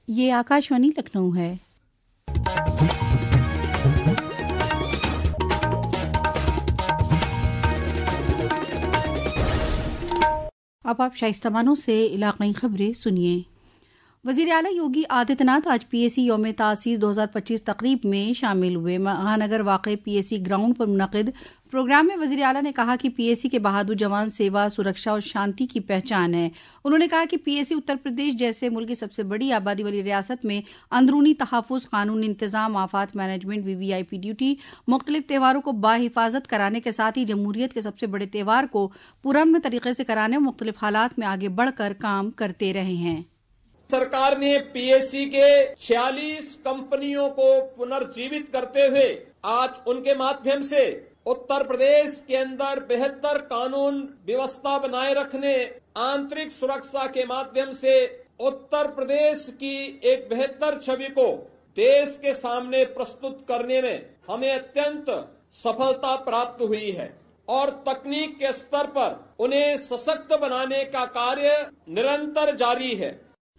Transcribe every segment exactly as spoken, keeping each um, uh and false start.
ये आकाशवाणी लखनऊ है। अब आप शाइस्ता बानो से इलाक़ाई खबरें सुनिए। वज़ीर आला योगी आदित्यनाथ आज पीएसी यौम तासीस दो हज़ार पच्चीस तकरीब में शामिल हुए। महानगर वाक़े पीएसी ग्राउंड पर मुनक़िद प्रोग्राम में वज़ीर आला ने कहा कि पीएसी के बहादुर जवान सेवा, सुरक्षा और शांति की पहचान है। उन्होंने कहा कि पीएसी उत्तर प्रदेश जैसे मुल्क की सबसे बड़ी आबादी वाली रियासत में अंदरूनी तहफ़्फ़ुज़, कानून इंतज़ाम, आफ़ात मैनेजमेंट, वीवीआईपी ड्यूटी, मुख्तलिफ त्योहारों को बाहिफाजत कराने के साथ ही जमहूरियत के सबसे बड़े त्यौहार को पुरअमन तरीके से कराने और मुख्तलिफ हालात में आगे बढ़कर काम करते रहे हैं। सरकार ने पीएसी के छियालीस कंपनियों को पुनर्जीवित करते हुए आज उनके माध्यम से उत्तर प्रदेश के अंदर बेहतर कानून व्यवस्था बनाए रखने, आंतरिक सुरक्षा के माध्यम से उत्तर प्रदेश की एक बेहतर छवि को देश के सामने प्रस्तुत करने में हमें अत्यंत सफलता प्राप्त हुई है और तकनीक के स्तर पर उन्हें सशक्त बनाने का कार्य निरंतर जारी है।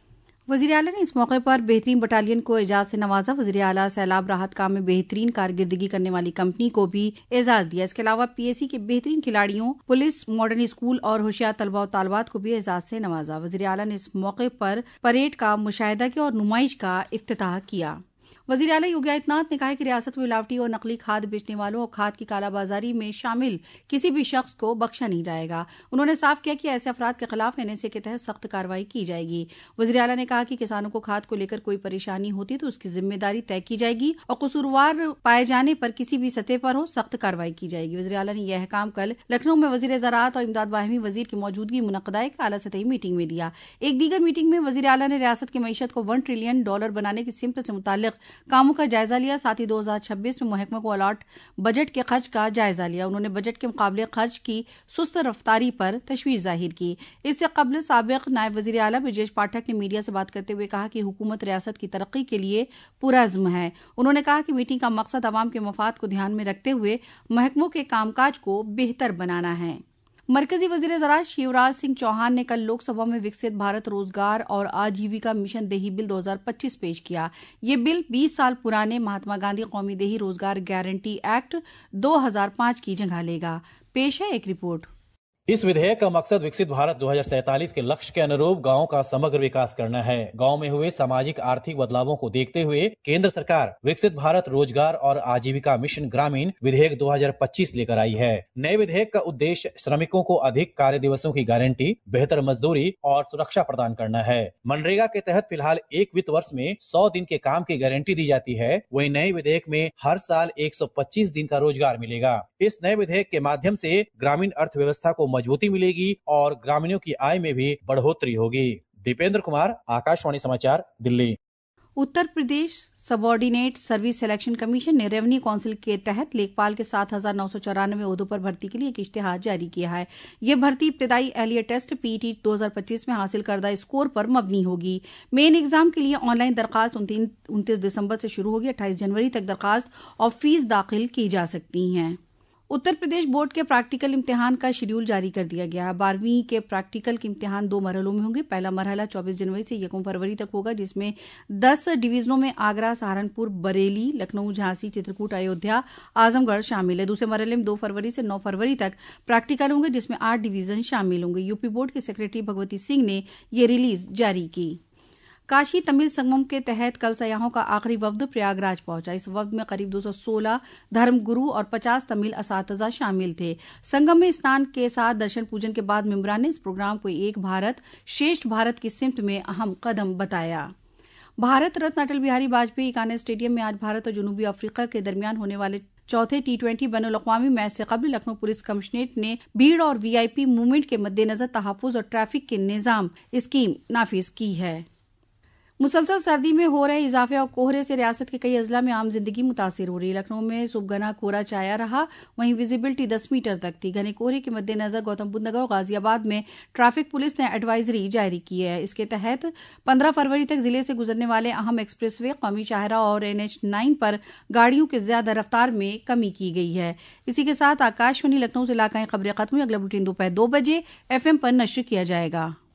वज़ीर आला ने इस मौके पर बेहतरीन बटालियन को एजाज से नवाजा। वज़ीर आला सैलाब राहत काम में बेहतरीन कारकर्दगी करने वाली कंपनी को भी एजाज दिया। इसके अलावा पीएसी के बेहतरीन खिलाड़ियों, पुलिस, मॉडर्न स्कूल और होशियार तलबा और तालबात को भी एजाज से नवाजा। वज़ीर आला ने इस मौके पर परेड का मुशाहिदा किया और नुमाइश का इफ्तिताह किया। वज़ीर आला योगी आदित्यनाथ ने कहा है कि रियासत में मिलावटी और नकली खाद बेचने वालों और खाद की कालाबाजारी में शामिल किसी भी शख्स को बख्शा नहीं जाएगा। उन्होंने साफ किया कि ऐसे अफराद के खिलाफ एनएसए के तहत सख्त कार्रवाई की जाएगी। वज़ीर आला ने कहा कि किसानों को खाद को लेकर कोई परेशानी होती तो उसकी जिम्मेदारी तय की जाएगी और कसूरवार पाए जाने पर किसी भी सतह पर हो सख्त कार्रवाई की जाएगी। वज़ीर आला ने यह काम कल लखनऊ में वज़ीर ज़राअत और इमदाद बाहिमी वज़ीर की मौजूदगी मुनक़दा एक आला सतही मीटिंग में दिया। एक दीगर मीटिंग में वज़ीर आला ने रियासत की मईशत को वन ट्रिलियन डॉलर बनाने की सिमत से मुताल्लिक कामों का जायजा लिया। साथ ही दो हज़ार छब्बीस में महकमे को अलॉट बजट के खर्च का जायजा लिया। उन्होंने बजट के मुकाबले खर्च की सुस्त रफ्तारी पर तशवीश जाहिर की। इससे कबल साबिक नायब वज़ीर आला ब्रजेश पाठक ने मीडिया से बात करते हुए कहा कि हुकूमत रियासत की तरक्की के लिए पुरअज़्म है। उन्होंने कहा कि मीटिंग का मकसद अवाम के मफाद को ध्यान में रखते हुए महकमों के कामकाज को बेहतर बनाना है। मरकजी वज़ीर ज़राअत शिवराज सिंह चौहान ने कल लोकसभा में विकसित भारत रोजगार और आजीविका मिशन देही बिल दो हज़ार पच्चीस पेश किया। ये बिल बीस साल पुराने महात्मा गांधी कौमी देही रोजगार गारंटी एक्ट दो हज़ार पाँच की जगह लेगा। पेश है एक रिपोर्ट। इस विधेयक का मकसद विकसित भारत दो हज़ार सैंतालीस के लक्ष्य के अनुरूप गांवों का समग्र विकास करना है। गांव में हुए सामाजिक आर्थिक बदलावों को देखते हुए केंद्र सरकार विकसित भारत रोजगार और आजीविका मिशन ग्रामीण विधेयक दो हज़ार पच्चीस लेकर आई है। नए विधेयक का उद्देश्य श्रमिकों को अधिक कार्य दिवसों की गारंटी, बेहतर मजदूरी और सुरक्षा प्रदान करना है। मनरेगा के तहत फिलहाल एक वित्त वर्ष में सौ दिन के काम की गारंटी दी जाती है। वहीं नए विधेयक में हर साल एक सौ पच्चीस दिन का रोजगार मिलेगा। इस नए विधेयक के माध्यम से ग्रामीण अर्थव्यवस्था को मजबूती मिलेगी और ग्रामीणों की आय में भी बढ़ोतरी होगी। दीपेंद्र कुमार, आकाशवाणी समाचार, Delhi. Uttar Pradesh subordinate service selection commission ने रेवेन्यू काउंसिल के तहत लेखपाल के सात हजार नौ सौ चौरानवे ओहदों पर भर्ती के लिए एक इश्तेहार जारी किया है। यह भर्ती इब्तदाई अहलियत टेस्ट पीईटी दो हज़ार पच्चीस में हासिल करदा स्कोर पर मबनी होगी। मेन एग्जाम के लिए ऑनलाइन दरखास्त उनतीस दिसंबर से शुरू होगी। अट्ठाईस जनवरी तक दरखास्त और फीस दाखिल की जा सकती हैं। उत्तर प्रदेश बोर्ड के प्रैक्टिकल इम्तिहान का शेड्यूल जारी कर दिया गया है। बारहवीं के प्रैक्टिकल के इम्तिहान दो मरहलों में होंगे। पहला मरहला चौबीस जनवरी से यकम फरवरी तक होगा, जिसमें दस डिवीजनों में आगरा, सहारनपुर, बरेली, लखनऊ, झांसी, चित्रकूट, अयोध्या, आजमगढ़ शामिल है। दूसरे मरहले में दो फरवरी से नौ फरवरी तक प्रैक्टिकल होंगे, जिसमें आठ डिवीजन शामिल होंगे। यूपी बोर्ड के सेक्रेटरी भगवती सिंह ने ये रिलीज जारी की। काशी तमिल संगमम के तहत कल सयाहों का आखिरी वफ्द प्रयागराज पहुंचा। इस वफ्द में करीब दो सौ सोलह धर्मगुरु और पचास तमिल असातिज़ा शामिल थे। संगम में स्नान के साथ दर्शन पूजन के बाद मेंबरान ने इस प्रोग्राम को एक भारत श्रेष्ठ भारत की सिमत में अहम कदम बताया। भारत रत्न अटल बिहारी वाजपेयी इकाना स्टेडियम में आज भारत और जनूबी अफ्रीका के दरमियान होने वाले चौथे टी ट्वेंटी बैनुल-अक़वामी मैच से कबल लखनऊ पुलिस कमिश्नरेट ने भीड़ और वीआईपी मूवमेंट के मद्देनजर तहफ़्फ़ुज़ और ट्रैफिक के निज़ाम स्कीम नाफिज की है। मुसलसल सर्दी में हो रहे इजाफे और कोहरे से रियासत के कई अजला में आम जिंदगी मुतासिर हो रही है। लखनऊ में सुबह घना कोहरा छाया रहा, वहीं विजिबिलिटी दस मीटर तक थी। घने कोहरे के मद्देनजर गौतम बुद्ध नगर और गाजियाबाद में ट्रैफिक पुलिस ने एडवाइजरी जारी की है। इसके तहत पंद्रह फरवरी तक जिले से गुजरने वाले अहम एक्सप्रेसवे, कौमी शाहरा और एनएच नाइन पर गाड़ियों की ज्यादा रफ्तार में कमी की गई है। इसी के साथ आकाशवाणी लखनऊ से इलाकाई खबरें खत्म हुई। अगला बुलेटिन दोपहर दो बजे एफएम पर नश्र किया जाएगा।